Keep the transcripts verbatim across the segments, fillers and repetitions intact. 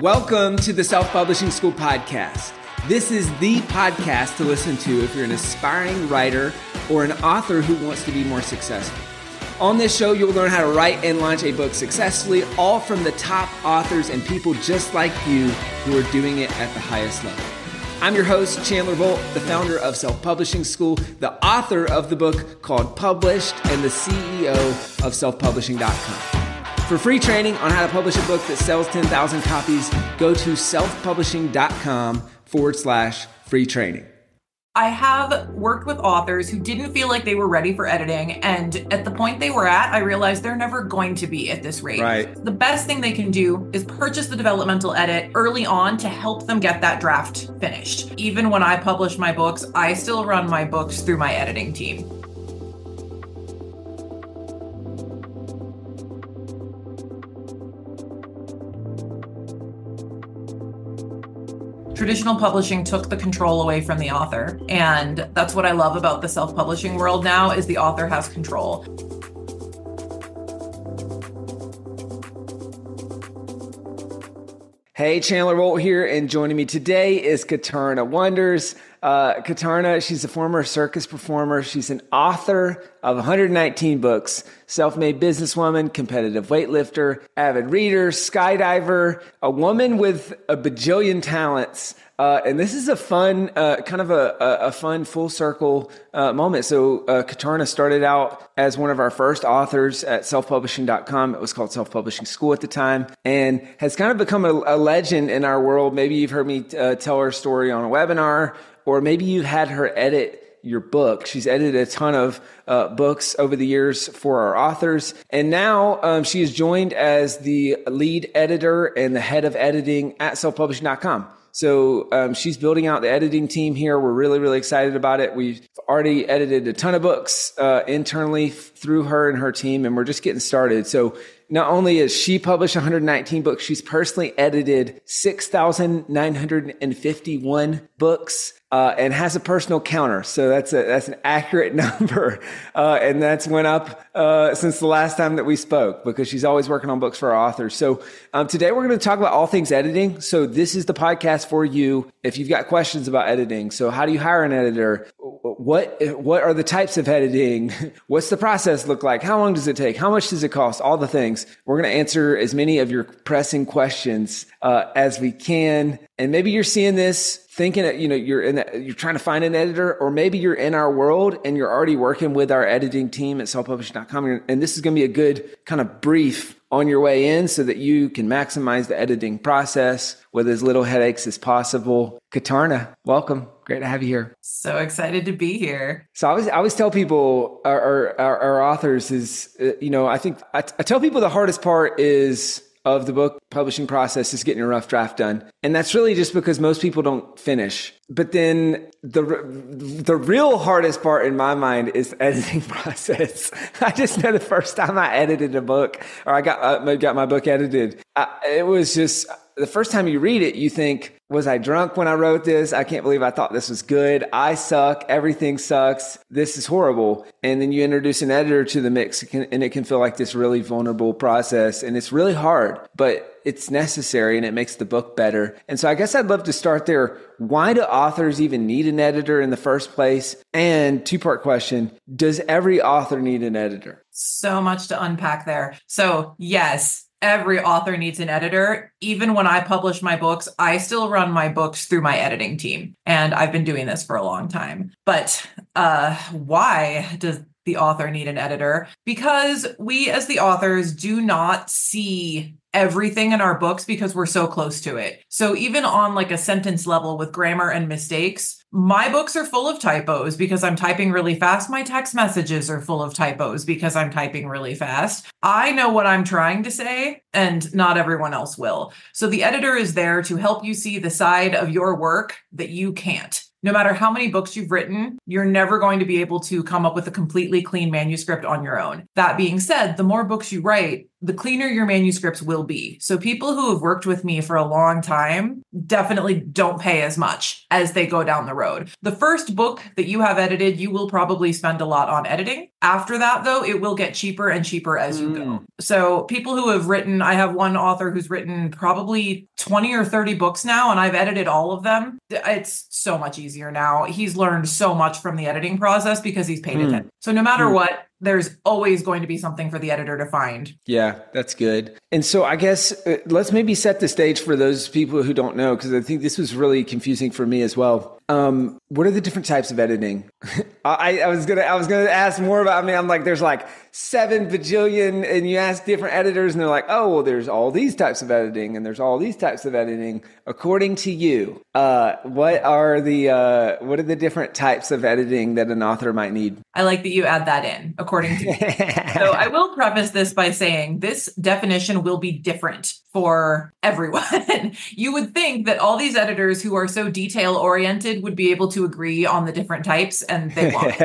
Welcome to the Self-Publishing School podcast. This is the podcast to listen to if you're an aspiring writer or an author who wants to be more successful. On this show, you'll learn how to write and launch a book successfully, all from the top authors and people just like you who are doing it at the highest level. I'm your host, Chandler Volt, the founder of Self-Publishing School, the author of the book called Published, and the C E O of self publishing dot com. For free training on how to publish a book that sells ten thousand copies, go to self-publishing.com forward slash free training. I have worked with authors who didn't feel like they were ready for editing. And at the point they were at, I realized they're never going to be at this rate. Right. The best thing they can do is purchase the developmental edit early on to help them get that draft finished. Even when I publish my books, I still run my books through my editing team. Traditional publishing took the control away from the author. And that's what I love about the self-publishing world now is the author has control. Hey, Chandler Volt here, and joining me today is Katarna Wonders. Uh, Katarna, she's a former circus performer. She's an author of one hundred nineteen books, self-made businesswoman, competitive weightlifter, avid reader, skydiver, a woman with a bajillion talents. Uh, and this is a fun, uh, kind of a, a, a fun full circle uh, moment. So uh, Katarna started out as one of our first authors at self publishing dot com. It was called Self-Publishing School at the time, and has kind of become a, a legend in our world. Maybe you've heard me uh, tell her story on a webinar, or maybe you've had her edit your book. She's edited a ton of uh, books over the years for our authors. And now um, she is joined as the lead editor and the head of editing at self publishing dot com. So um, she's building out the editing team here. We're really, really excited about it. We've already edited a ton of books uh, internally f- through her and her team, and we're just getting started. So not only has she published one hundred nineteen books, she's personally edited six thousand nine hundred fifty-one books. Uh, and has a personal counter. So that's a, that's an accurate number. Uh, and that's went up, uh, since the last time that we spoke, because she's always working on books for our authors. So, um, today we're going to talk about all things editing. So this is the podcast for you if you've got questions about editing. So how do you hire an editor? What, what are the types of editing? What's the process look like? How long does it take? How much does it cost? All the things. We're going to answer as many of your pressing questions, uh, as we can. And maybe you're seeing this thinking that, you know, you're in that, you're trying to find an editor, or maybe you're in our world and you're already working with our editing team at self publishing dot com. And this is going to be a good kind of brief on your way in so that you can maximize the editing process with as little headaches as possible. Katarna, welcome. Great to have you here. So excited to be here. So I always, I always tell people, our, our, our authors is, uh, you know, I think I, I tell people the hardest part is of the book publishing process is getting a rough draft done. And that's really just because most people don't finish. But then the the real hardest part in my mind is the editing process. I just know the first time I edited a book, or I got uh, got my book edited, I, it was just the first time you read it, you think, was I drunk when I wrote this? I can't believe I thought this was good. I suck. Everything sucks. This is horrible. And then you introduce an editor to the mix, and it can feel like this really vulnerable process. And it's really hard, but it's necessary, and it makes the book better. And so I guess I'd love to start there. Why do authors even need an editor in the first place? And two-part question, does every author need an editor? So much to unpack there. So yes, every author needs an editor. Even when I publish my books, I still run my books through my editing team. And I've been doing this for a long time. But uh, why does the author need an editor? Because we as the authors do not see everything in our books because we're so close to it. So even on like a sentence level with grammar and mistakes, my books are full of typos because I'm typing really fast. My text messages are full of typos because I'm typing really fast. I know what I'm trying to say, and not everyone else will. So the editor is there to help you see the side of your work that you can't. No matter how many books you've written, you're never going to be able to come up with a completely clean manuscript on your own. That being said, the more books you write, the cleaner your manuscripts will be. So people who have worked with me for a long time definitely don't pay as much as they go down the road. The first book that you have edited, you will probably spend a lot on editing. After that, though, it will get cheaper and cheaper as you go. Mm. So people who have written, I have one author who's written probably twenty or thirty books now, and I've edited all of them. It's so much easier now. He's learned so much from the editing process because he's paid Mm. attention. So no matter Mm. what, there's always going to be something for the editor to find. Yeah, that's good. And so I guess uh, let's maybe set the stage for those people who don't know, because I think this was really confusing for me as well. Um, what are the different types of editing? I, I was gonna, I was gonna ask more about. I mean, I'm like, there's like seven bajillion, and you ask different editors, and they're like, oh, well, there's all these types of editing, and there's all these types of editing. According to you, uh, what are the, uh, what are the different types of editing that an author might need? I like that you add that in, according to me. So I will preface this by saying this definition will be different for everyone. You would think that all these editors who are so detail oriented would be able to agree on the different types, and they won't.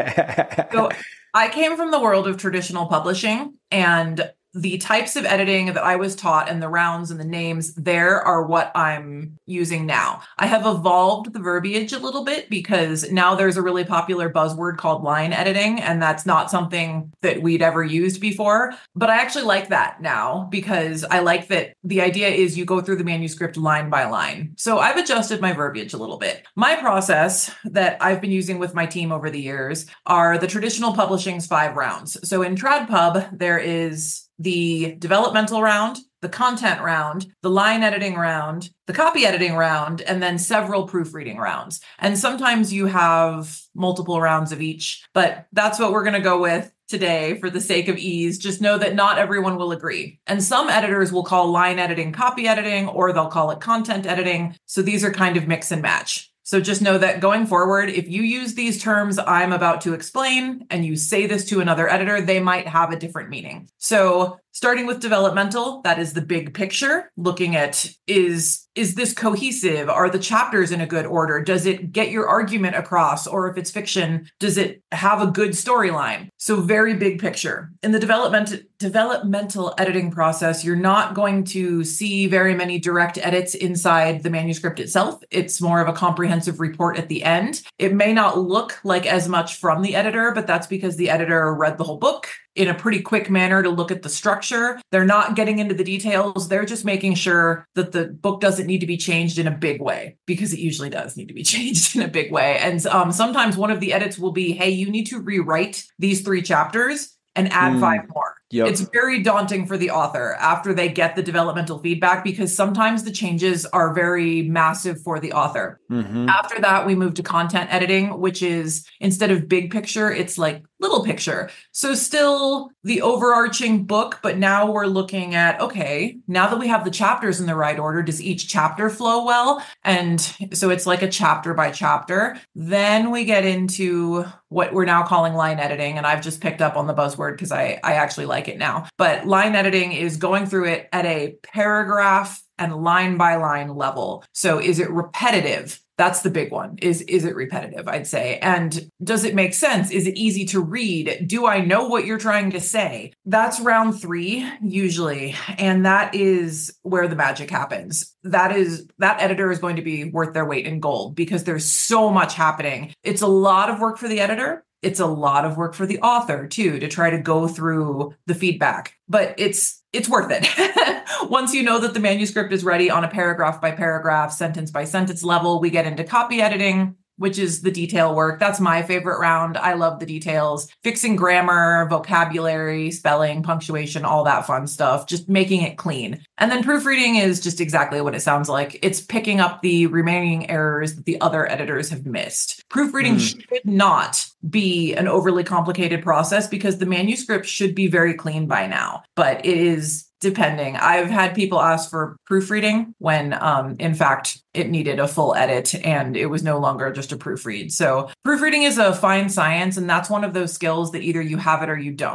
So I came from the world of traditional publishing, and the types of editing that I was taught and the rounds and the names there are what I'm using now. I have evolved the verbiage a little bit because now there's a really popular buzzword called line editing, and that's not something that we'd ever used before. But I actually like that now because I like that the idea is you go through the manuscript line by line. So I've adjusted my verbiage a little bit. My process that I've been using with my team over the years are the traditional publishing's five rounds. So in TradPub, there is the developmental round, the content round, the line editing round, the copy editing round, and then several proofreading rounds. And sometimes you have multiple rounds of each, but that's what we're going to go with today for the sake of ease. Just know that not everyone will agree. And some editors will call line editing copy editing, or they'll call it content editing. So these are kind of mix and match. So just know that going forward, if you use these terms I'm about to explain and you say this to another editor, they might have a different meaning. So starting with developmental, that is the big picture, looking at is, is this cohesive? Are the chapters in a good order? Does it get your argument across? Or if it's fiction, does it have a good storyline? So very big picture. In the development, developmental editing process, you're not going to see very many direct edits inside the manuscript itself. It's more of a comprehensive report at the end. It may not look like as much from the editor, but that's because the editor read the whole book in a pretty quick manner to look at the structure. They're not getting into the details. They're just making sure that the book doesn't need to be changed in a big way, because it usually does need to be changed in a big way. And um, sometimes one of the edits will be, hey, you need to rewrite these three chapters and add mm. five more. Yep. It's very daunting for the author after they get the developmental feedback, because sometimes the changes are very massive for the author. Mm-hmm. After that, we move to content editing, which is instead of big picture, it's like little picture. So still the overarching book, but now we're looking at, okay, now that we have the chapters in the right order, does each chapter flow well? And so it's like a chapter by chapter. Then we get into what we're now calling line editing. And I've just picked up on the buzzword because I, I actually like it now. But line editing is going through it at a paragraph and line by line level. So is it repetitive? That's the big one. Is, is it repetitive, I'd say? And does it make sense? Is it easy to read? Do I know what you're trying to say? That's round three, usually. And that is where the magic happens. That is, that editor is going to be worth their weight in gold because there's so much happening. It's a lot of work for the editor. It's a lot of work for the author too, to try to go through the feedback, but it's, it's worth it. Once you know that the manuscript is ready on a paragraph by paragraph, sentence by sentence level, we get into copy editing, which is the detail work. That's my favorite round. I love the details, fixing grammar, vocabulary, spelling, punctuation, all that fun stuff, just making it clean. And then proofreading is just exactly what it sounds like. It's picking up the remaining errors that the other editors have missed. Proofreading mm. should not be an overly complicated process because the manuscript should be very clean by now, but it is depending. I've had people ask for proofreading when, um, in fact, it needed a full edit and it was no longer just a proofread. So proofreading is a fine science, and that's one of those skills that either you have it or you don't.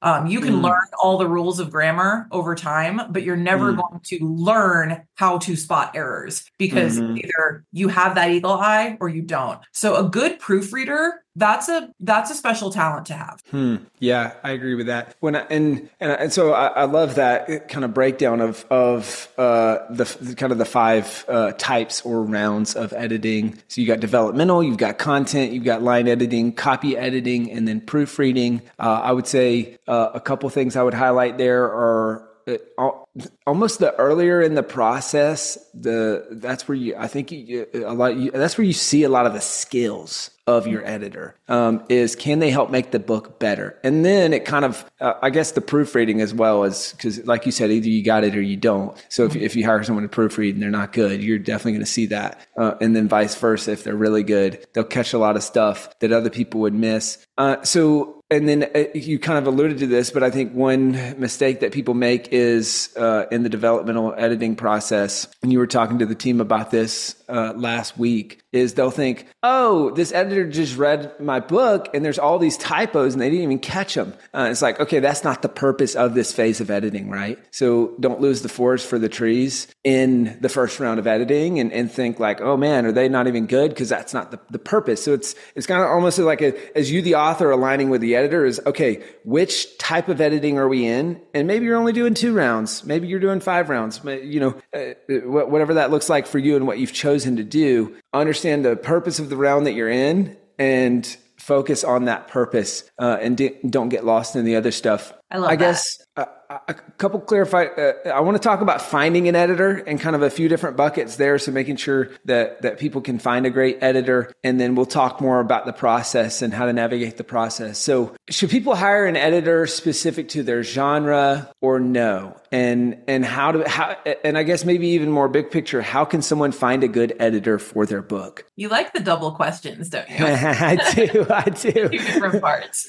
Um, you can Mm. learn all the rules of grammar over time, but you're never Mm. going to learn how to spot errors because Mhm. either you have that eagle eye or you don't. So a good proofreader, that's a that's a special talent to have. Hmm. Yeah, I agree with that. When I, and and and so I, I love that kind of breakdown of of uh, the, the kind of the five uh, types or rounds of editing. So you got developmental, you've got content, you've got line editing, copy editing, and then proofreading. Uh, I would say uh, a couple things I would highlight there are. It, almost the earlier in the process, the that's where you I think you, a lot you, that's where you see a lot of the skills of your editor. Um, is can they help make the book better? And then it kind of uh, I guess the proofreading as well is because like you said, either you got it or you don't. So if if you hire someone to proofread and they're not good, you're definitely going to see that. Uh, and then vice versa, if they're really good, they'll catch a lot of stuff that other people would miss. Uh, so. And then uh, you kind of alluded to this, but I think one mistake that people make is uh, in the developmental editing process, and you were talking to the team about this uh, last week, is they'll think, oh, this editor just read my book and there's all these typos and they didn't even catch them. Uh, it's like, okay, that's not the purpose of this phase of editing, right? So don't lose the forest for the trees in the first round of editing and, and think like, oh man, are they not even good? Because that's not the, the purpose. So it's it's kind of almost like a, as you, the author, aligning with the editor is, okay, which type of editing are we in? And maybe you're only doing two rounds. Maybe you're doing five rounds, you know, uh, whatever that looks like for you and what you've chosen to do. Understand the purpose of the round that you're in and focus on that purpose uh, and d- don't get lost in the other stuff. I love I that. guess uh, a couple clarify. Uh, I want to talk about finding an editor and kind of a few different buckets there. So making sure that that people can find a great editor, and then we'll talk more about the process and how to navigate the process. So should people hire an editor specific to their genre or no? And and how do how and I guess maybe even more big picture, how can someone find a good editor for their book? You like the double questions, don't you? I do. I do. Two different parts.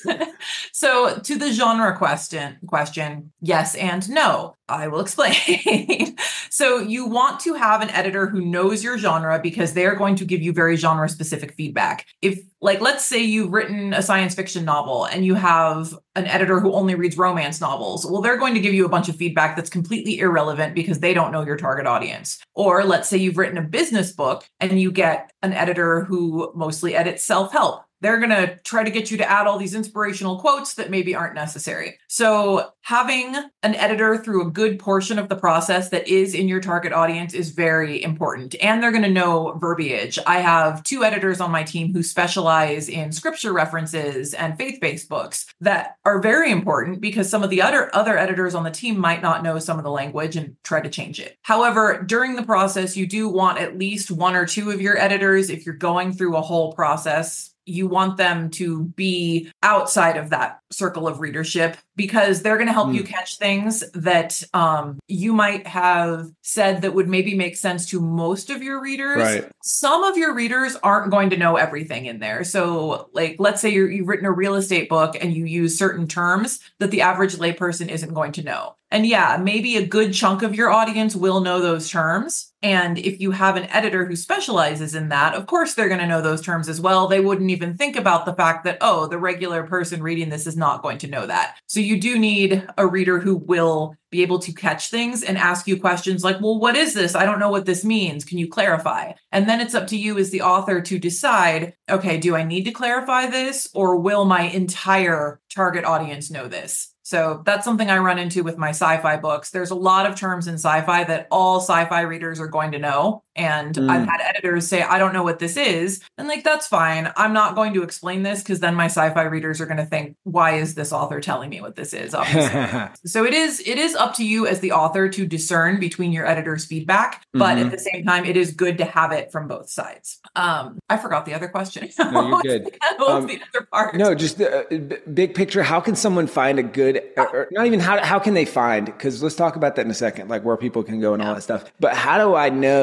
So to the genre question, question, yes and no. I will explain. So you want to have an editor who knows your genre because they're going to give you very genre specific feedback. If like, let's say you've written a science fiction novel and you have an editor who only reads romance novels. Well, they're going to give you a bunch of feedback that's completely irrelevant because they don't know your target audience. Or let's say you've written a business book and you get an editor who mostly edits self-help. They're going to try to get you to add all these inspirational quotes that maybe aren't necessary. So having an editor through a good portion of the process that is in your target audience is very important. And they're going to know verbiage. I have two editors on my team who specialize in scripture references and faith-based books that are very important because some of the other, other editors on the team might not know some of the language and try to change it. However, during the process, you do want at least one or two of your editors, if you're going through a whole process, you want them to be outside of that circle of readership because they're going to help mm. you catch things that um, you might have said that would maybe make sense to most of your readers. Right. Some of your readers aren't going to know everything in there. So like, let's say you're, you've written a real estate book and you use certain terms that the average layperson isn't going to know. And yeah, maybe a good chunk of your audience will know those terms. And if you have an editor who specializes in that, of course, they're going to know those terms as well. They wouldn't even think about the fact that, oh, the regular person reading this is not going to know that. So you do need a reader who will be able to catch things and ask you questions like, well, what is this? I don't know what this means. Can you clarify? And then it's up to you as the author to decide, okay, do I need to clarify this or will my entire target audience know this? So that's something I run into with my sci-fi books. There's a lot of terms in sci-fi that all sci-fi readers are going to know. And mm. I've had editors say, I don't know what this is. And like, that's fine. I'm not going to explain this because then my sci-fi readers are going to think, why is this author telling me what this is? Obviously. So it is, it is up to you as the author to discern between your editor's feedback. But mm-hmm. at the same time, it is good to have it from both sides. Um, I forgot the other question. No, you're good. What was um, the other part? No, just the uh, b- big picture. How can someone find a good, or, or not even how, how can they find, because let's talk about that in a second, like where people can go and yeah. all that stuff. But how do I know that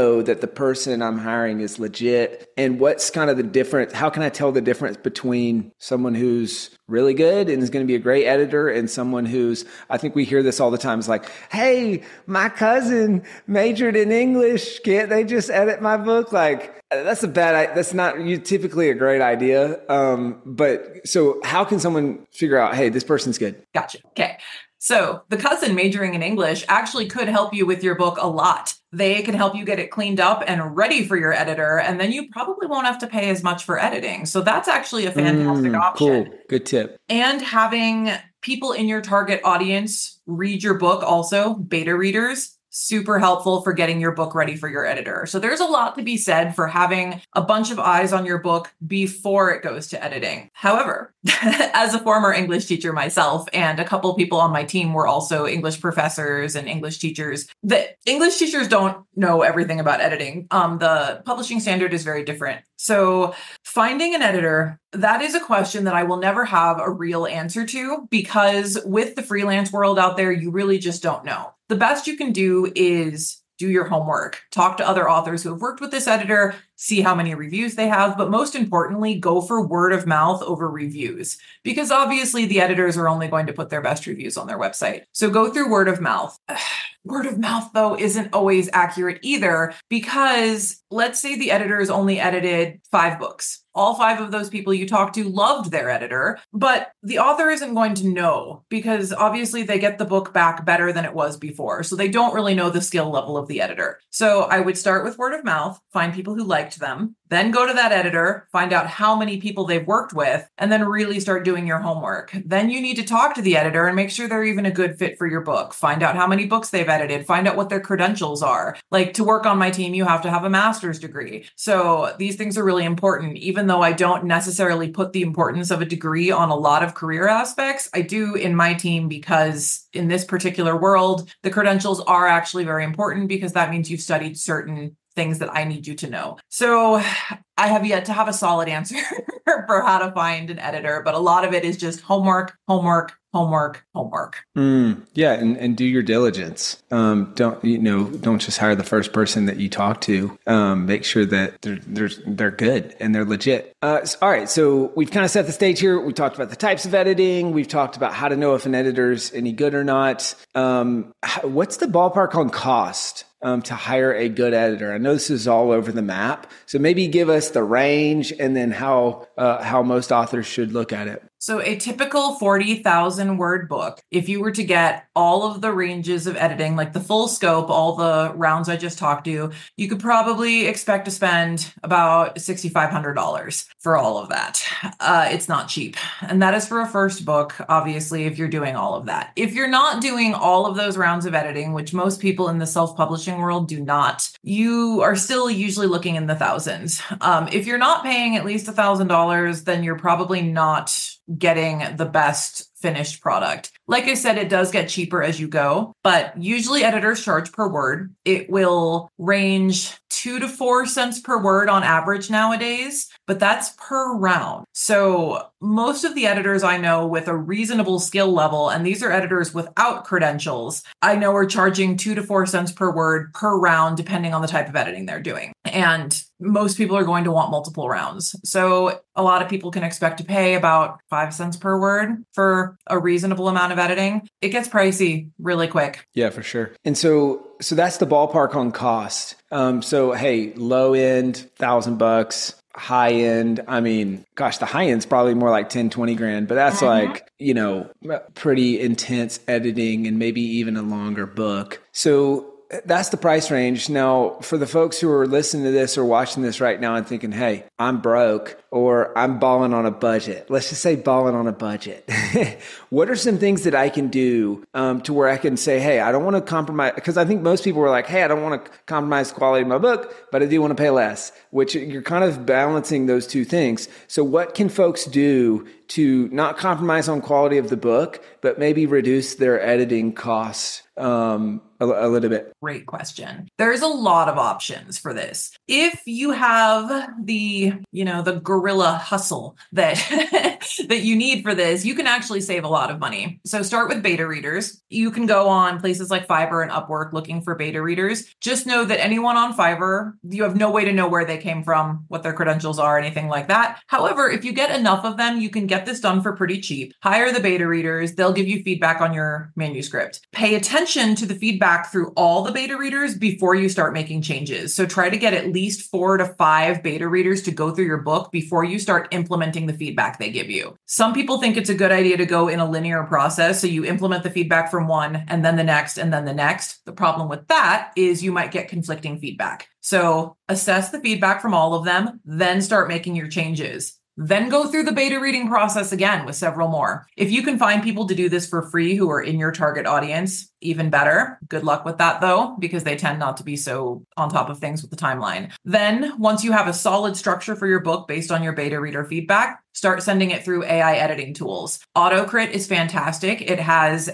the person I'm hiring is legit? And what's kind of the difference? How can I tell the difference between someone who's really good and is going to be a great editor and someone who's, I think we hear this all the time. It's like, hey, my cousin majored in English. Can't they just edit my book? Like, that's a bad, that's not you typically a great idea. Um, but so how can someone figure out, hey, this person's good? Gotcha. Okay. So the cousin majoring in English actually could help you with your book a lot. They can help you get it cleaned up and ready for your editor, and then you probably won't have to pay as much for editing. So that's actually a fantastic mm, option. Cool. Good tip. And having people in your target audience read your book also, beta readers, super helpful for getting your book ready for your editor. So there's a lot to be said for having a bunch of eyes on your book before it goes to editing. However, as a former English teacher myself, and a couple people on my team were also English professors and English teachers, the English teachers don't know everything about editing. Um, the publishing standard is very different. So finding an editor, that is a question that I will never have a real answer to, because with the freelance world out there, you really just don't know. The best you can do is do your homework, talk to other authors who have worked with this editor, see how many reviews they have, but most importantly, go for word of mouth over reviews, because obviously the editors are only going to put their best reviews on their website. So go through word of mouth. Word of mouth, though, isn't always accurate either, because let's say the editors only edited five books. All five of those people you talked to loved their editor, but the author isn't going to know, because obviously they get the book back better than it was before. So they don't really know the skill level of the editor. So I would start with word of mouth, find people who liked them, then go to that editor, find out how many people they've worked with, and then really start doing your homework. Then you need to talk to the editor and make sure they're even a good fit for your book. Find out how many books they've edited, find out what their credentials are. Like, to work on my team, you have to have a master's degree. So these things are really important. Even though I don't necessarily put the importance of a degree on a lot of career aspects, I do in my team, because in this particular world, the credentials are actually very important, because that means you've studied certain things that I need you to know. So I have yet to have a solid answer for how to find an editor, but a lot of it is just homework, homework, homework, homework. Mm, yeah. And, and do your diligence. Um, don't, you know, don't just hire the first person that you talk to. Um, make sure that they're, they're, they're good and they're legit. Uh, so, all right. So we've kind of set the stage here. We talked about the types of editing. We've talked about how to know if an editor's any good or not. Um, what's the ballpark on cost Um, to hire a good editor? I know this is all over the map, so maybe give us the range and then how uh, how most authors should look at it. So a typical forty thousand word book, if you were to get all of the ranges of editing, like the full scope, all the rounds I just talked to, you could probably expect to spend about six thousand five hundred dollars for all of that. Uh, it's not cheap. And that is for a first book, obviously, if you're doing all of that. If you're not doing all of those rounds of editing, which most people in the self-publishing world do not, you are still usually looking in the thousands. Um, if you're not paying at least one thousand dollars, then you're probably not getting the best finished product. Like I said, it does get cheaper as you go, but usually editors charge per word. It will range two to four cents per word on average nowadays, but that's per round. So most of the editors I know with a reasonable skill level, and these are editors without credentials, I know are charging two to four cents per word per round, depending on the type of editing they're doing. And most people are going to want multiple rounds. So a lot of people can expect to pay about five cents per word for a reasonable amount of editing. It gets pricey really quick. Yeah, for sure. And so, so that's the ballpark on cost. Um, so, hey, low end, thousand bucks, high end. I mean, gosh, the high end's probably more like ten, twenty grand, but that's mm-hmm. like, you know, pretty intense editing and maybe even a longer book. So that's the price range. Now, for the folks who are listening to this or watching this right now and thinking, hey, I'm broke or I'm balling on a budget. Let's just say balling on a budget. What are some things that I can do um, to where I can say, hey, I don't want to compromise? Because I think most people are like, hey, I don't want to compromise the quality of my book, but I do want to pay less, which you're kind of balancing those two things. So what can folks do to not compromise on quality of the book, but maybe reduce their editing costs um, a, a little bit? Great question. There's a lot of options for this. If you have the, you know, the guerrilla hustle that that you need for this, you can actually save a lot of money. So start with beta readers. You can go on places like Fiverr and Upwork looking for beta readers. Just know that anyone on Fiverr, you have no way to know where they came from, what their credentials are, anything like that. However, if you get enough of them, you can get this done for pretty cheap. Hire the beta readers. They'll give you feedback on your manuscript. Pay attention to the feedback through all the beta readers before you start making changes. So try to get at least four to five beta readers to go through your book before you start implementing the feedback they give you. Some people think it's a good idea to go in a linear process. So you implement the feedback from one and then the next and then the next. The problem with that is you might get conflicting feedback. So assess the feedback from all of them, then start making your changes. Then go through the beta reading process again with several more. If you can find people to do this for free who are in your target audience, even better. Good luck with that though, because they tend not to be so on top of things with the timeline. Then once you have a solid structure for your book based on your beta reader feedback, start sending it through A I editing tools. AutoCrit is fantastic. It has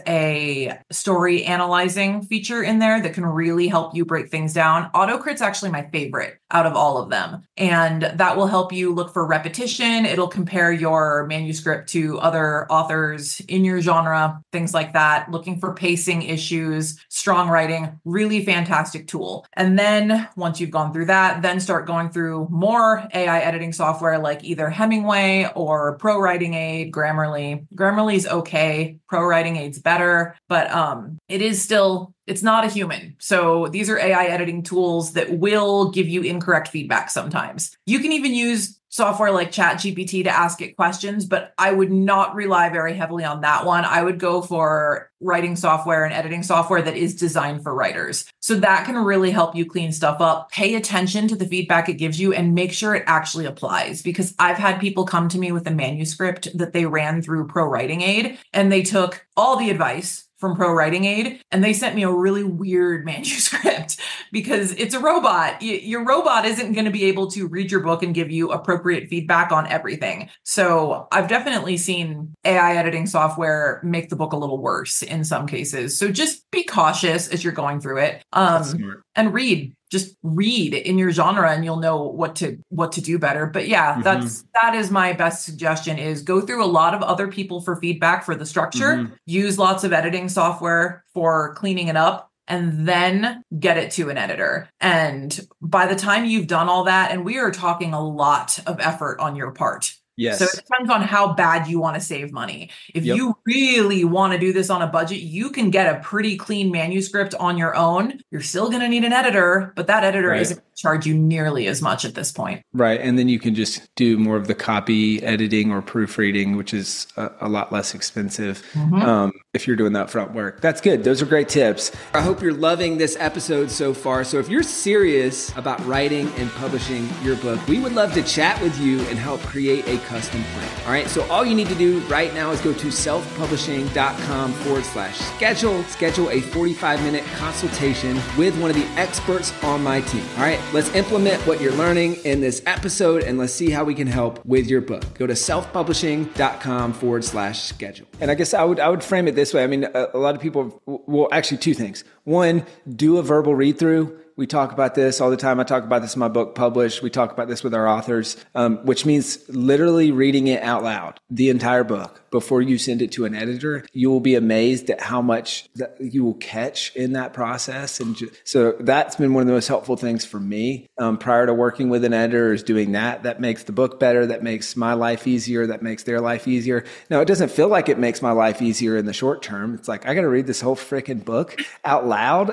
a story analyzing feature in there that can really help you break things down. AutoCrit's actually my favorite out of all of them. And that will help you look for repetition. It'll compare your manuscript to other authors in your genre, things like that, looking for pacing issues, strong writing, really fantastic tool. And then once you've gone through that, then start going through more A I editing software like either Hemingway or Pro Writing Aid, Grammarly. Grammarly's okay. Pro Writing Aid's better, but um, it is still, it's not a human. So these are A I editing tools that will give you incorrect feedback sometimes. You can even use software like ChatGPT to ask it questions, but I would not rely very heavily on that one. I would go for writing software and editing software that is designed for writers. So that can really help you clean stuff up. Pay attention to the feedback it gives you and make sure it actually applies. Because I've had people come to me with a manuscript that they ran through Pro Writing Aid and they took all the advice from Pro Writing Aid, and they sent me a really weird manuscript because it's a robot. Y- your robot isn't going to be able to read your book and give you appropriate feedback on everything. So I've definitely seen A I editing software make the book a little worse in some cases. So just be cautious as you're going through it. Um, and read. Just read in your genre and you'll know what to what to do better. But yeah, mm-hmm. that's that is my best suggestion is go through a lot of other people for feedback for the structure, mm-hmm. use lots of editing software for cleaning it up, and then get it to an editor. And by the time you've done all that, and we are talking a lot of effort on your part. Yes. So it depends on how bad you want to save money. If yep. you really want to do this on a budget, you can get a pretty clean manuscript on your own. You're still going to need an editor, but that editor right. isn't going to charge you nearly as much at this point. Right. And then you can just do more of the copy editing or proofreading, which is a, a lot less expensive mm-hmm. um, if you're doing that front work. That's good. Those are great tips. I hope you're loving this episode so far. So if you're serious about writing and publishing your book, we would love to chat with you and help create a custom plan. All right. So all you need to do right now is go to selfpublishing.com forward slash schedule, schedule a forty-five minute consultation with one of the experts on my team. All right. Let's implement what you're learning in this episode and let's see how we can help with your book. Go to selfpublishing.com forward slash schedule. And I guess I would, I would frame it this way. I mean, a, a lot of people, well, actually two things. One, do a verbal read through. We talk about this all the time. I talk about this in my book, Published. We talk about this with our authors, um, which means literally reading it out loud, the entire book, before you send it to an editor. You will be amazed at how much that you will catch in that process. And ju- so that's been one of the most helpful things for me um, prior to working with an editor is doing that. That makes the book better. That makes my life easier. That makes their life easier. Now, it doesn't feel like it makes my life easier in the short term. It's like, I got to read this whole freaking book out loud.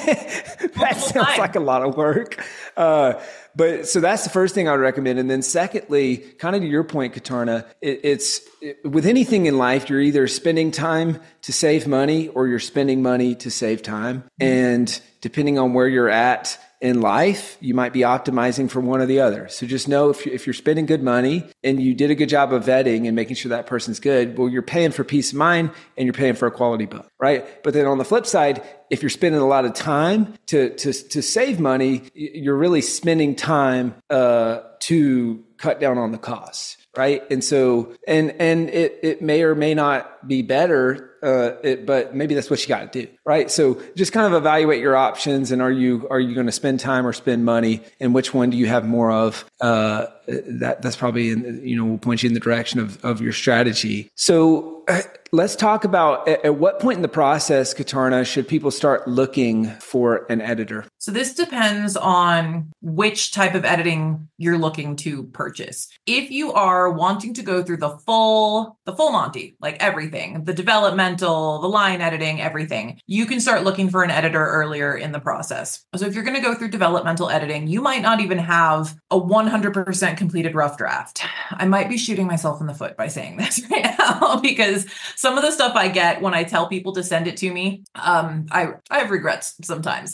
That sounds like a lot of work. Uh, but so that's the first thing I would recommend. And then secondly, kind of to your point, Katarna, it, it's it, with anything in life, you're either spending time to save money or you're spending money to save time. And depending on where you're at in life, you might be optimizing for one or the other. So just know if, you, if you're spending good money and you did a good job of vetting and making sure that person's good, well, you're paying for peace of mind and you're paying for a quality book, right? But then on the flip side, if you're spending a lot of time to to to save money, you're really spending time uh, to cut down on the costs. Right. And so, and, and it, it may or may not be better, uh, it, but maybe that's what you got to do. Right. So just kind of evaluate your options, and are you, are you going to spend time or spend money, and which one do you have more of? Uh, that, that's probably, in, you know, will point you in the direction of, of your strategy. So uh, let's talk about at, at what point in the process, Katarna, should people start looking for an editor? So this depends on which type of editing you're looking to purchase. If you are wanting to go through the full, the full Monty, like everything, the developmental, the line editing, everything, you can start looking for an editor earlier in the process. So if you're going to go through developmental editing, you might not even have a one hundred percent completed rough draft. I might be shooting myself in the foot by saying this right now, because some of the stuff I get when I tell people to send it to me, um, I, I have regrets sometimes.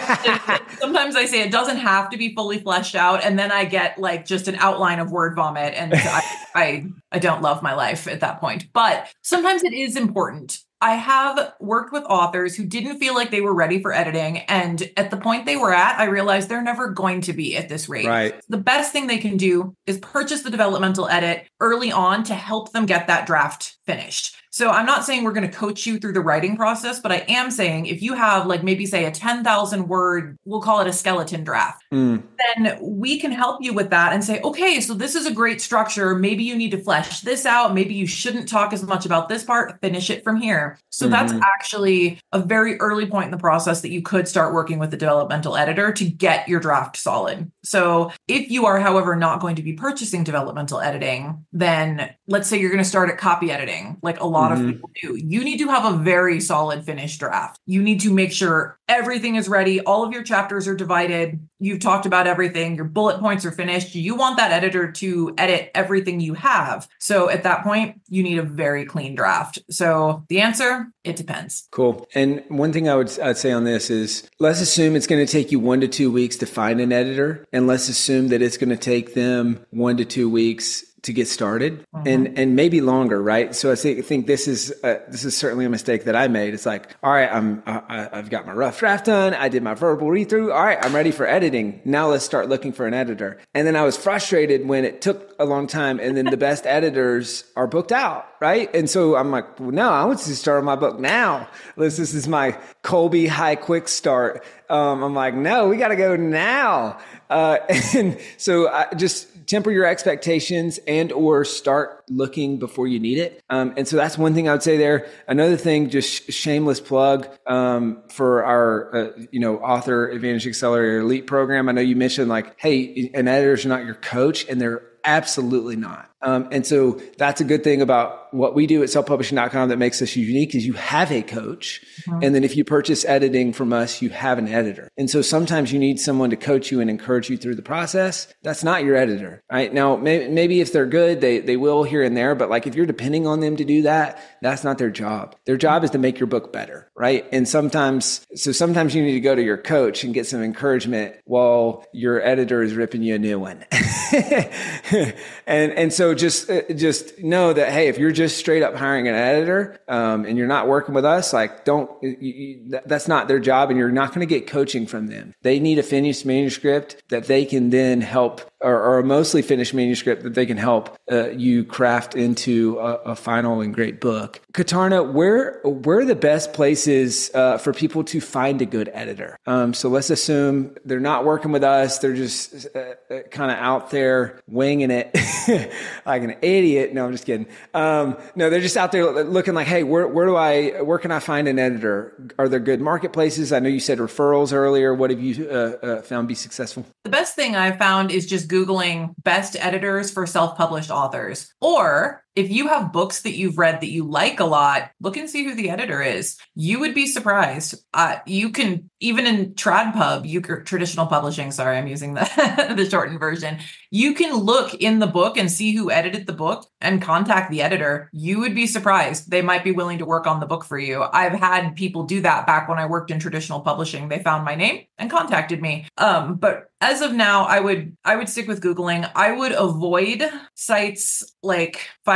Sometimes I say it doesn't have to be fully fleshed out, and then I get like just an outline of word vomit, and I, I I don't love my life at that point. But sometimes it is important. I have worked with authors who didn't feel like they were ready for editing, and at the point they were at, I realized they're never going to be at this rate. Right. The best thing they can do is purchase the developmental edit early on to help them get that draft finished. So I'm not saying we're going to coach you through the writing process, but I am saying if you have like maybe say a ten thousand word, we'll call it a skeleton draft, mm. then we can help you with that and say, okay, so this is a great structure. Maybe you need to flesh this out. Maybe you shouldn't talk as much about this part, finish it from here. So mm-hmm. that's actually a very early point in the process that you could start working with the developmental editor to get your draft solid. So if you are, however, not going to be purchasing developmental editing, then let's say you're going to start at copy editing, like a lot mm-hmm. of people do. You need to have a very solid finished draft. You need to make sure everything is ready. All of your chapters are divided. You've talked about everything. Your bullet points are finished. You want that editor to edit everything you have. So at that point, you need a very clean draft. So the answer, it depends. Cool. And one thing I would I'd say on this is, let's assume it's going to take you one to two weeks to find an editor. And let's assume that it's going to take them one to two weeks to get started, mm-hmm. and and maybe longer, right? So I think, think this is uh, this is certainly a mistake that I made. It's like, all right, I'm I, I've got my rough draft done. I did my verbal read through. All right, I'm ready for editing. Now let's start looking for an editor. And then I was frustrated when it took a long time, and then the best editors are booked out, right? And so I'm like, well, no, I want to start my book now. This this is my Kolbe High Quick Start. Um, I'm like, no, we got to go now. Uh, and so I just temper your expectations and or start looking before you need it. Um, and so that's one thing I would say there. Another thing, just shameless plug um, for our, uh, you know, Author Advantage Accelerator Elite program. I know you mentioned like, hey, an editor's not your coach, and they're absolutely not. Um, and so that's a good thing about what we do at self publishing dot com that makes us unique is you have a coach. Mm-hmm. And then if you purchase editing from us, you have an editor. And so sometimes you need someone to coach you and encourage you through the process. That's not your editor, right? Now, maybe, maybe if they're good, they, they will here and there. But like if you're depending on them to do that, that's not their job. Their job is to make your book better, right? And sometimes, so sometimes you need to go to your coach and get some encouragement while your editor is ripping you a new one. and, and so just, just know that, hey, if you're just straight up hiring an editor, um, and you're not working with us, like don't, you, you, that's not their job, and you're not going to get coaching from them. They need a finished manuscript that they can then help, or, or a mostly finished manuscript that they can help uh, you craft into a, a final and great book. Katarna, where, where are the best places uh, for people to find a good editor? Um, so let's assume they're not working with us. They're just uh, kind of out there winging it like an idiot. No, I'm just kidding. Um, no, they're just out there looking like, hey, where, where do I, where can I find an editor? Are there good marketplaces? I know you said referrals earlier. What have you uh, uh, found be successful? The best thing I've found is just Googling best editors for self-published authors. Or if you have books that you've read that you like a lot, look and see who the editor is. You would be surprised. Uh, you can, even in TradPub, you traditional publishing, sorry, I'm using the, the shortened version. You can look in the book and see who edited the book and contact the editor. You would be surprised. They might be willing to work on the book for you. I've had people do that back when I worked in traditional publishing. They found my name and contacted me. Um, but as of now, I would I would stick with Googling. I would avoid sites like five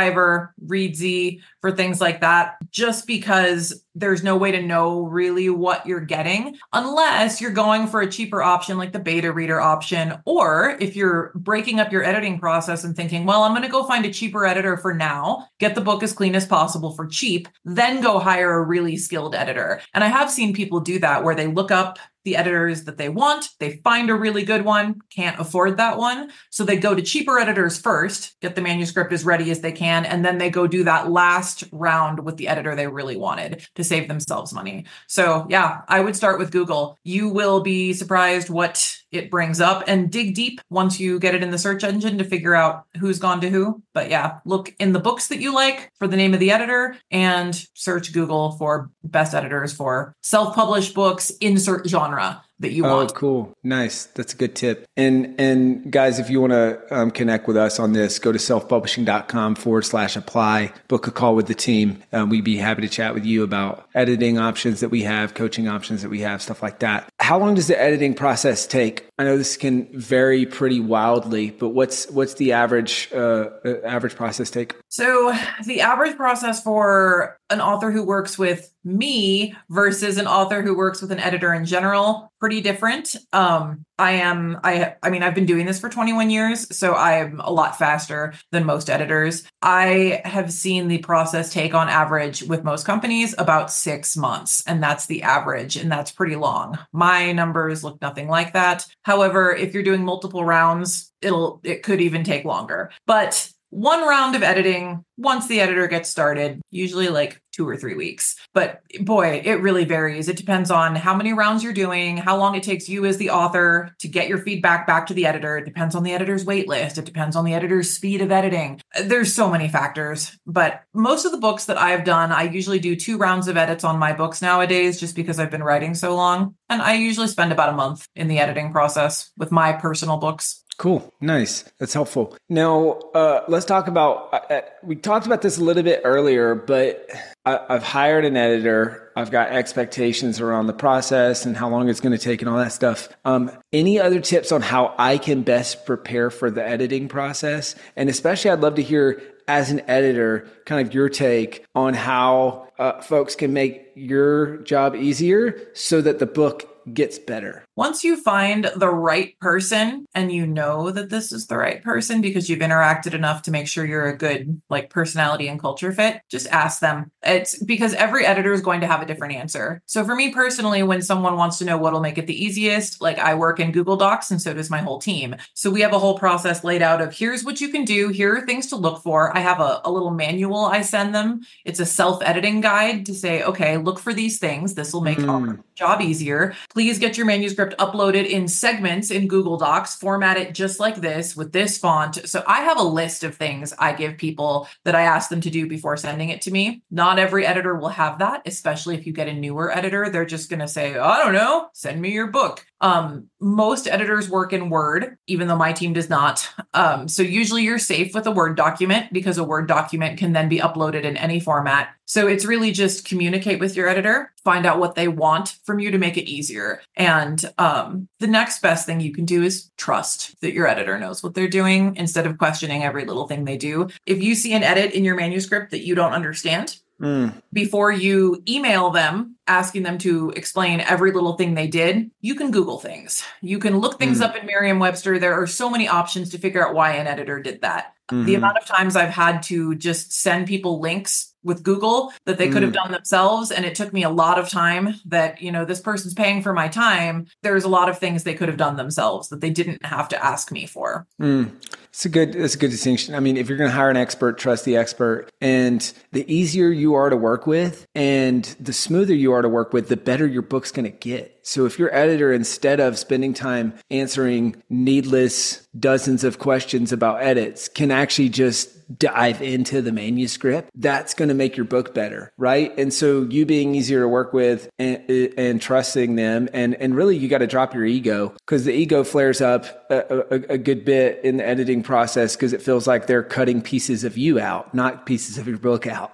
Fiverr, Readsy for things like that, just because there's no way to know really what you're getting unless you're going for a cheaper option like the beta reader option. Or if you're breaking up your editing process and thinking, well, I'm going to go find a cheaper editor for now, get the book as clean as possible for cheap, then go hire a really skilled editor. And I have seen people do that where they look up the editors that they want, they find a really good one, can't afford that one. So they go to cheaper editors first, get the manuscript as ready as they can, and then they go do that last round with the editor they really wanted to save themselves money. So yeah, I would start with Google. You will be surprised what it brings up, and dig deep once you get it in the search engine to figure out who's gone to who. But yeah, look in the books that you like for the name of the editor and search Google for best editors for self-published books, insert genre that you oh, want. Oh, cool. Nice. That's a good tip. And, and guys, if you want to um, connect with us on this, go to selfpublishing.com forward slash apply, book a call with the team. Um, we'd be happy to chat with you about editing options that we have, coaching options that we have, stuff like that. How long does the editing process take? I know this can vary pretty wildly, but what's, what's the average, uh, average process take? So the average process for an author who works with me versus an author who works with an editor in general, pretty different. Um, I am, I, I mean, I've been doing this for twenty-one years, so I'm a lot faster than most editors. I have seen the process take on average with most companies about six months, and that's the average, and that's pretty long. My numbers look nothing like that. However, if you're doing multiple rounds, it'll, it could even take longer. But one round of editing, once the editor gets started, usually like two or three weeks. But boy, it really varies. It depends on how many rounds you're doing, how long it takes you as the author to get your feedback back to the editor. It depends on the editor's wait list. It depends on the editor's speed of editing. There's so many factors. But most of the books that I've done, I usually do two rounds of edits on my books nowadays, just because I've been writing so long. And I usually spend about a month in the editing process with my personal books. Cool. Nice. That's helpful. Now, uh, let's talk about, uh, we talked about this a little bit earlier, but I, I've hired an editor. I've got expectations around the process and how long it's going to take and all that stuff. Um, any other tips on how I can best prepare for the editing process? And especially I'd love to hear, as an editor, kind of your take on how uh, folks can make your job easier so that the book gets better. Once you find the right person and you know that this is the right person because you've interacted enough to make sure you're a good like personality and culture fit, just ask them. It's because every editor is going to have a different answer. So for me personally, when someone wants to know what'll make it the easiest, like I work in Google Docs and so does my whole team. So we have a whole process laid out of here's what you can do. Here are things to look for. I have a, a little manual I send them. It's a self-editing guide to say, okay, look for these things. This will make mm. our job easier. Please get your manuscript uploaded in segments in Google Docs, format it just like this with this font. So I have a list of things I give people that I ask them to do before sending it to me. Not every editor will have that, especially if you get a newer editor. They're just going to say, I don't know, send me your book. Um, most editors work in Word, even though my team does not. Um, so usually you're safe with a Word document because a Word document can then be uploaded in any format. So it's really just communicate with your editor, find out what they want from you to make it easier. And um, the next best thing you can do is trust that your editor knows what they're doing instead of questioning every little thing they do. If you see an edit in your manuscript that you don't understand, Mm. before you email them, asking them to explain every little thing they did, you can Google things. You can look things mm. up in Merriam-Webster. There are so many options to figure out why an editor did that. Mm-hmm. The amount of times I've had to just send people links with Google that they could have mm. done themselves. And it took me a lot of time that, you know, this person's paying for my time. There's a lot of things they could have done themselves that they didn't have to ask me for. Mm. It's a good, it's a good distinction. I mean, if you're going to hire an expert, trust the expert. And the easier you are to work with and the smoother you are to work with, the better your book's going to get. So if your editor, instead of spending time answering needless dozens of questions about edits, can actually just dive into the manuscript, that's going to make your book better, right? And so you being easier to work with and, and trusting them, and, and really you got to drop your ego, because the ego flares up a, a, a good bit in the editing process because it feels like they're cutting pieces of you out, not pieces of your book out.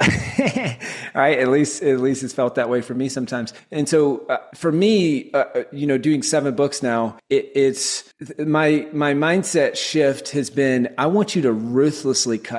Right? At least, at least it's felt that way for me sometimes. And so uh, for me, uh, you know, doing seven books now, it, it's my, my mindset shift has been, I want you to ruthlessly cut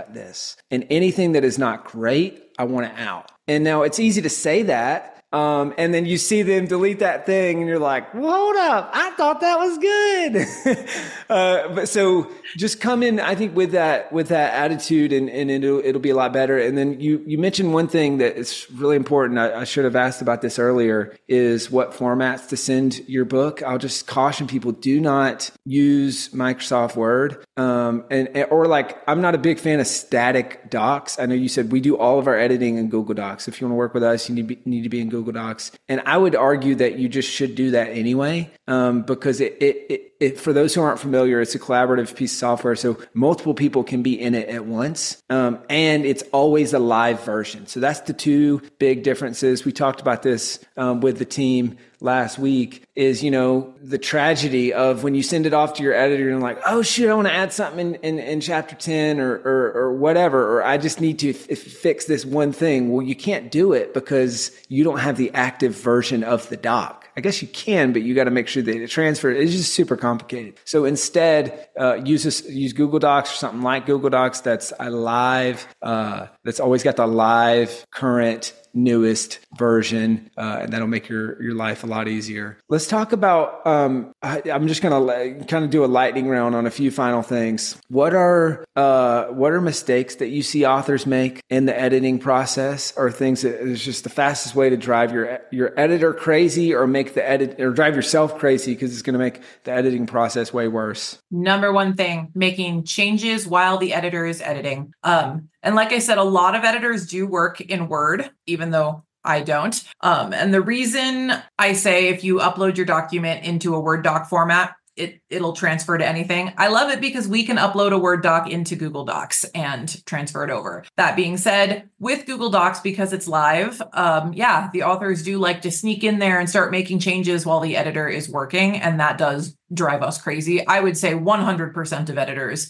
cut this. And anything that is not great, I want it out. And now it's easy to say that. Um, and then you see them delete that thing and you're like, well, hold up. I thought that was good. uh, but so just come in, I think with that, with that attitude and, and it'll, it'll be a lot better. And then you, you mentioned one thing that is really important. I, I should have asked about this earlier is what formats to send your book. I'll just caution people, do not use Microsoft Word. Um, and, or like, I'm not a big fan of static docs. I know you said we do all of our editing in Google Docs. If you want to work with us, you need to be, need to be in Google Docs. And I would argue that you just should do that anyway, um, because it, it, it, it, for those who aren't familiar, it's a collaborative piece of software. So multiple people can be in it at once. Um, and it's always a live version. So that's the two big differences. We talked about this um, with the team last week is, you know, the tragedy of when you send it off to your editor and like, oh shoot, I want to add something in, in, in chapter ten or, or, or whatever, or I just need to f- fix this one thing. Well, you can't do it because you don't have the active version of the doc. I guess you can, but you got to make sure that it transfers. It's just super complicated. So instead, uh, use this, use Google Docs or something like Google Docs that's a live, uh, that's always got the live current newest version, uh, and that'll make your, your life a lot easier. Let's talk about, um, I, I'm just going to kind of do a lightning round on a few final things. What are, uh, what are mistakes that you see authors make in the editing process, or things that is just the fastest way to drive your, your editor crazy or make the edit or drive yourself crazy because it's going to make the editing process way worse? Number one thing, making changes while the editor is editing. Um, and like I said, a lot of editors do work in Word, even though I don't. Um, and the reason I say if you upload your document into a Word doc format, it, it'll transfer to anything. I love it because we can upload a Word doc into Google Docs and transfer it over. That being said, with Google Docs, because it's live, um, yeah, the authors do like to sneak in there and start making changes while the editor is working. And that does drive us crazy. I would say one hundred percent of editors.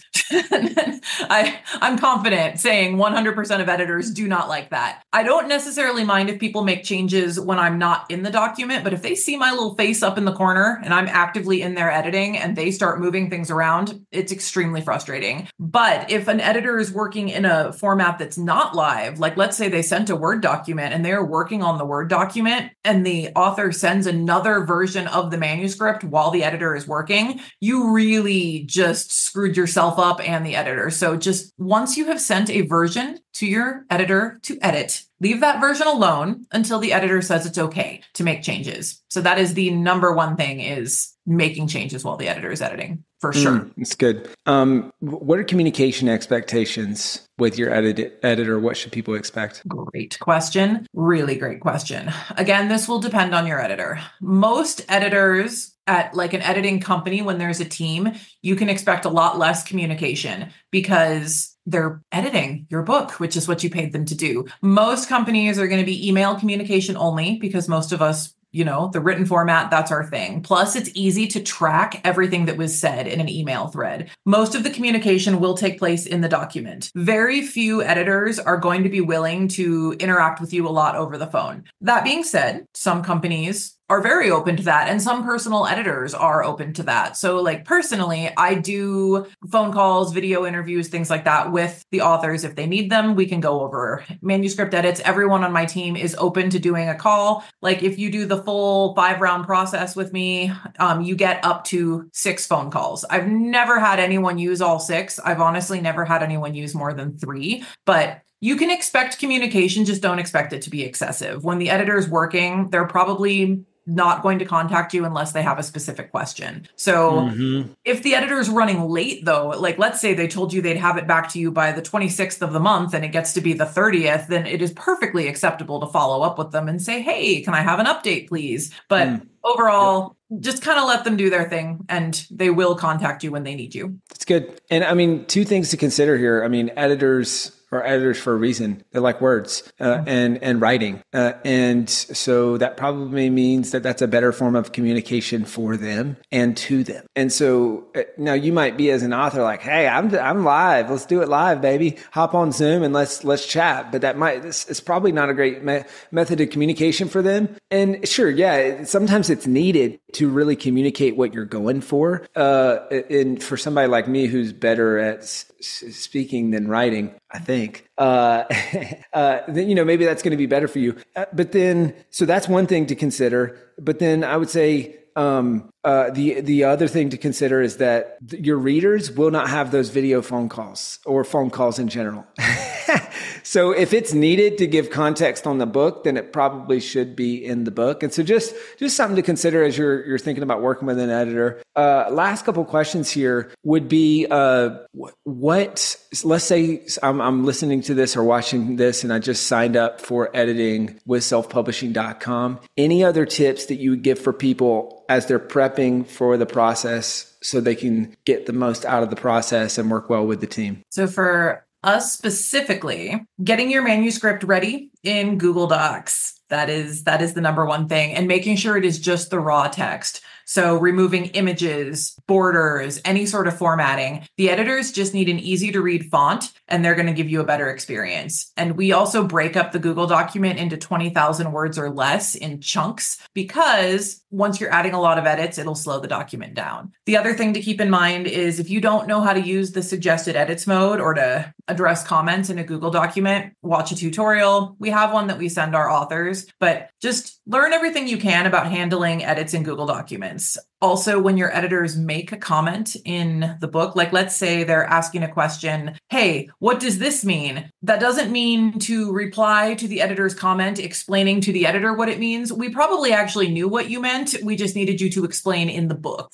I, I'm confident saying one hundred percent of editors do not like that. I don't necessarily mind if people make changes when I'm not in the document, but if they see my little face up in the corner and I'm actively in there editing and they start moving things around, it's extremely frustrating. But if an editor is working in a format that's not live, like let's say they sent a Word document and they're working on the Word document and the author sends another version of the manuscript while the editor is working, you really just screwed yourself up and the editor. So just once you have sent a version to your editor to edit, leave that version alone until the editor says it's okay to make changes. So that is the number one thing, is making changes while the editor is editing, for sure. Mm, it's good. Um, what are communication expectations with your edit- editor? What should people expect? Great question. Really great question. Again, this will depend on your editor. Most editors at like an editing company, when there's a team, you can expect a lot less communication because they're editing your book, which is what you paid them to do. Most companies are going to be email communication only because most of us, you know, the written format, that's our thing. Plus, it's easy to track everything that was said in an email thread. Most of the communication will take place in the document. Very few editors are going to be willing to interact with you a lot over the phone. That being said, some companies are very open to that, and some personal editors are open to that. So like personally, I do phone calls, video interviews, things like that with the authors. If they need them, we can go over manuscript edits. Everyone on my team is open to doing a call. Like if you do the full five round process with me, um, you get up to six phone calls. I've never had anyone use all six. I've honestly never had anyone use more than three, but you can expect communication, just don't expect it to be excessive. When the editor is working, they're probably not going to contact you unless they have a specific question. So mm-hmm. if the editor is running late though, like let's say they told you they'd have it back to you by the twenty-sixth of the month and it gets to be the thirtieth, then it is perfectly acceptable to follow up with them and say, hey, can I have an update, please? But mm. overall, yep. just kind of let them do their thing and they will contact you when they need you. That's good. And I mean, two things to consider here. I mean, editors are editors for a reason. They like words uh, and and writing, uh, and so that probably means that that's a better form of communication for them and to them. And so uh, now you might be as an author like, "Hey, I'm I'm live. Let's do it live, baby. Hop on Zoom and let's let's chat." But that might it's, it's probably not a great me- method of communication for them. And sure, yeah, sometimes it's needed to really communicate what you're going for. Uh, and for somebody like me who's better at s- speaking than writing, I think, uh, uh, then, you know, maybe that's going to be better for you. Uh, but then, so that's one thing to consider. But then I would say, um, uh, the, the other thing to consider is that th- your readers will not have those video phone calls or phone calls in general. So if it's needed to give context on the book, then it probably should be in the book. And so just, just something to consider as you're, you're thinking about working with an editor. Uh, last couple questions here would be, uh, what, let's say I'm, I'm listening to this or watching this and I just signed up for editing with self publishing dot com. Any other tips that you would give for people as they're prepping for the process so they can get the most out of the process and work well with the team? So for us specifically, getting your manuscript ready in Google Docs. That is, that is the number one thing. And making sure it is just the raw text. So removing images, borders, any sort of formatting. The editors just need an easy to read font and they're going to give you a better experience. And we also break up the Google document into twenty thousand words or less in chunks because once you're adding a lot of edits, it'll slow the document down. The other thing to keep in mind is if you don't know how to use the suggested edits mode or to address comments in a Google document, watch a tutorial. We have one that we send our authors, but just learn everything you can about handling edits in Google documents. Also, when your editors make a comment in the book, like let's say they're asking a question, hey, what does this mean? That doesn't mean to reply to the editor's comment explaining to the editor what it means. We probably actually knew what you meant. We just needed you to explain in the book.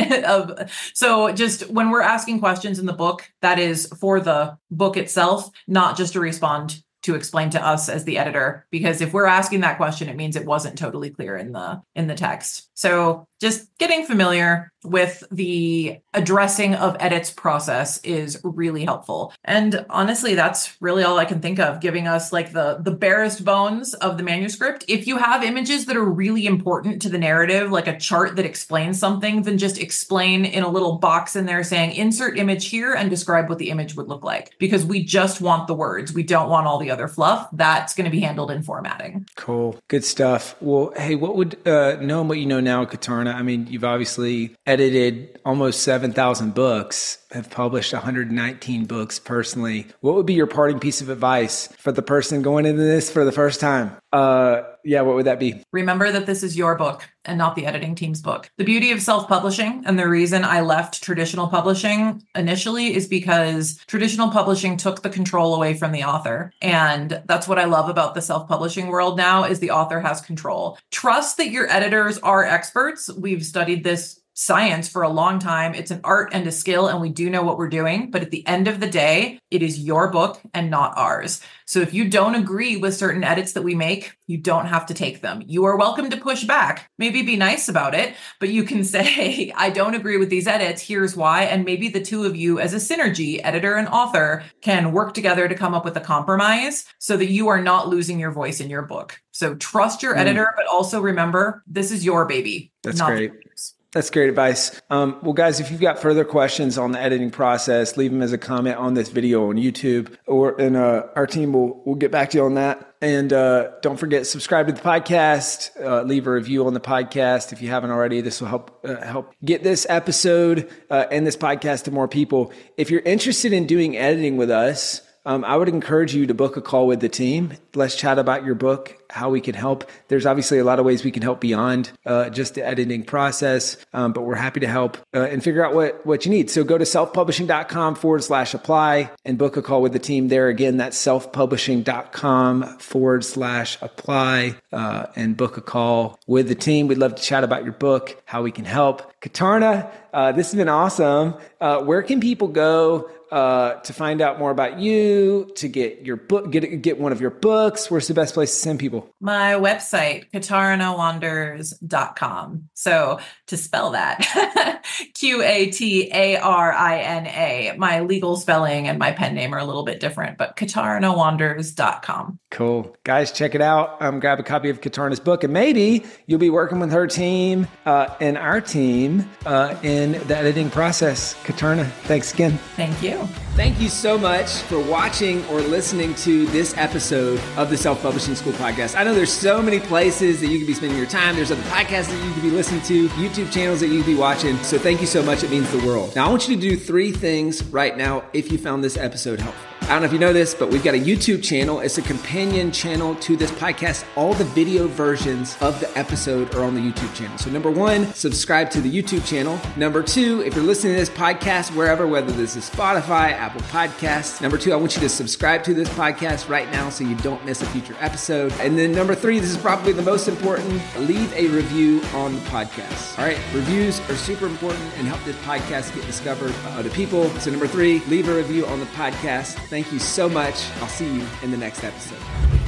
So just when we're asking questions in the book, that is for the book itself, not just to respond to explain to us as the editor, because if we're asking that question, it means it wasn't totally clear in the in the text. So just getting familiar with the addressing of edits process is really helpful. And honestly, that's really all I can think of, giving us like the, the barest bones of the manuscript. If you have images that are really important to the narrative, like a chart that explains something, then just explain in a little box in there saying, insert image here and describe what the image would look like. Because we just want the words. We don't want all the other fluff. That's going to be handled in formatting. Cool. Good stuff. Well, hey, what would, uh, knowing what you know now, Katarna, I mean, you've obviously edited almost seven thousand books, have published one hundred nineteen books personally. What would be your parting piece of advice for the person going into this for the first time? Uh, yeah, what would that be? Remember that this is your book and not the editing team's book. The beauty of self-publishing and the reason I left traditional publishing initially is because traditional publishing took the control away from the author. And that's what I love about the self-publishing world now is the author has control. Trust that your editors are experts. We've studied this science for a long time. It's an art and a skill, and we do know what we're doing. But at the end of the day, it is your book and not ours. So if you don't agree with certain edits that we make, you don't have to take them. You are welcome to push back. Maybe be nice about it, but you can say, I don't agree with these edits. Here's why. And maybe the two of you as a synergy, editor and author, can work together to come up with a compromise so that you are not losing your voice in your book. So trust your mm. editor, but also remember, this is your baby. That's great. That's great advice. Um, well, guys, if you've got further questions on the editing process, leave them as a comment on this video on YouTube, or and uh, our team will will get back to you on that. And uh, don't forget, subscribe to the podcast, uh, leave a review on the podcast if you haven't already. This will help uh, help get this episode uh, and this podcast to more people. If you're interested in doing editing with us, Um, I would encourage you to book a call with the team. Let's chat about your book, how we can help. There's obviously a lot of ways we can help beyond uh, just the editing process, um, but we're happy to help uh, and figure out what, what you need. So go to selfpublishing.com forward slash apply and book a call with the team there. Again, that's selfpublishing.com forward slash apply uh, and book a call with the team. We'd love to chat about your book, how we can help. Katarna, uh, this has been awesome. Uh, where can people go Uh, to find out more about you, to get your book, get get one of your books? Where's the best place to send people? My website, katarna wanders dot com. So to spell that, Q A T A R I N A. My legal spelling and my pen name are a little bit different, but katarna wanders dot com. Cool. Guys, check it out. Um, grab a copy of Katarna's book, and maybe you'll be working with her team uh, and our team uh, in the editing process. Katarna, thanks again. Thank you. Thank you so much for watching or listening to this episode of the Self-Publishing School podcast. I know there's so many places that you could be spending your time. There's other podcasts that you could be listening to, YouTube channels that you could be watching. So thank you so much. It means the world. Now, I want you to do three things right now if you found this episode helpful. I don't know if you know this, but we've got a YouTube channel. It's a companion channel to this podcast. All the video versions of the episode are on the YouTube channel. So number one, subscribe to the YouTube channel. Number two, if you're listening to this podcast wherever, whether this is Spotify, Apple Podcasts. Number two, I want you to subscribe to this podcast right now so you don't miss a future episode. And then number three, this is probably the most important, leave a review on the podcast. All right, reviews are super important and help this podcast get discovered by other people. So number three, leave a review on the podcast. Thank you so much. I'll see you in the next episode.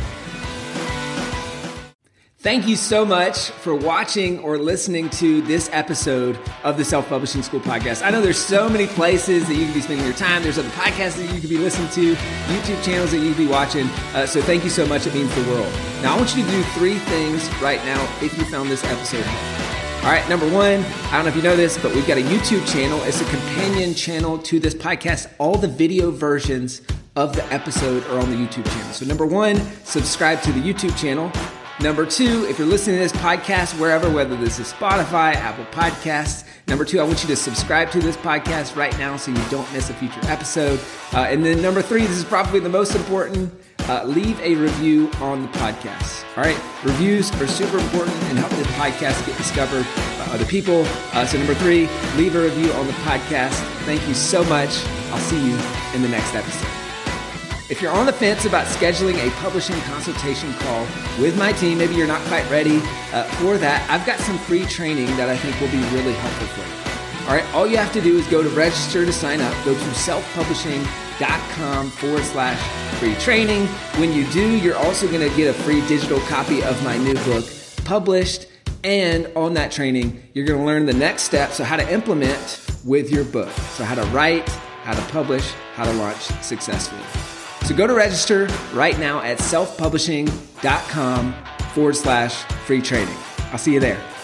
Thank you so much for watching or listening to this episode of the Self-Publishing School podcast. I know there's so many places that you can be spending your time. There's other podcasts that you could be listening to, YouTube channels that you could be watching. Uh, so thank you so much. It means the world. Now, I want you to do three things right now if you found this episode helpful. All right, number one, I don't know if you know this, but we've got a YouTube channel. It's a companion channel to this podcast. All the video versions of the episode are on the YouTube channel. So number one, subscribe to the YouTube channel. Number two, if you're listening to this podcast wherever, whether this is Spotify, Apple Podcasts. Number two, I want you to subscribe to this podcast right now so you don't miss a future episode. Uh, and then number three, this is probably the most important, uh, leave a review on the podcast. All right, reviews are super important and help this podcast get discovered by other people. Uh, so number three, leave a review on the podcast. Thank you so much. I'll see you in the next episode. If you're on the fence about scheduling a publishing consultation call with my team, maybe you're not quite ready uh, for that, I've got some free training that I think will be really helpful for you. All right, all you have to do is go to register to sign up. Go to selfpublishing.com forward slash free training. When you do, you're also going to get a free digital copy of my new book, Published. And on that training, you're going to learn the next steps, so how to implement with your book. So how to write, how to publish, how to launch successfully. So go to register right now at selfpublishing.com forward slash free training. I'll see you there.